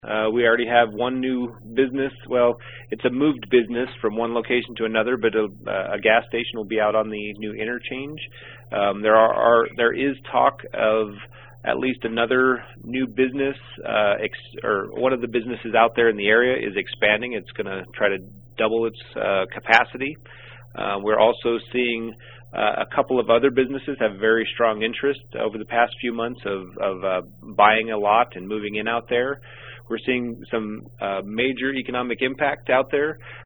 We already have one new business. Well, it's a moved business from one location to another, but a gas station will be out on the new interchange. There is talk of at least another new business, or one of the businesses out there in the area is expanding. It's going to try to double its capacity. We're also seeing a couple of other businesses have very strong interest over the past few months of buying a lot and moving in out there. We're seeing some major economic impact out there.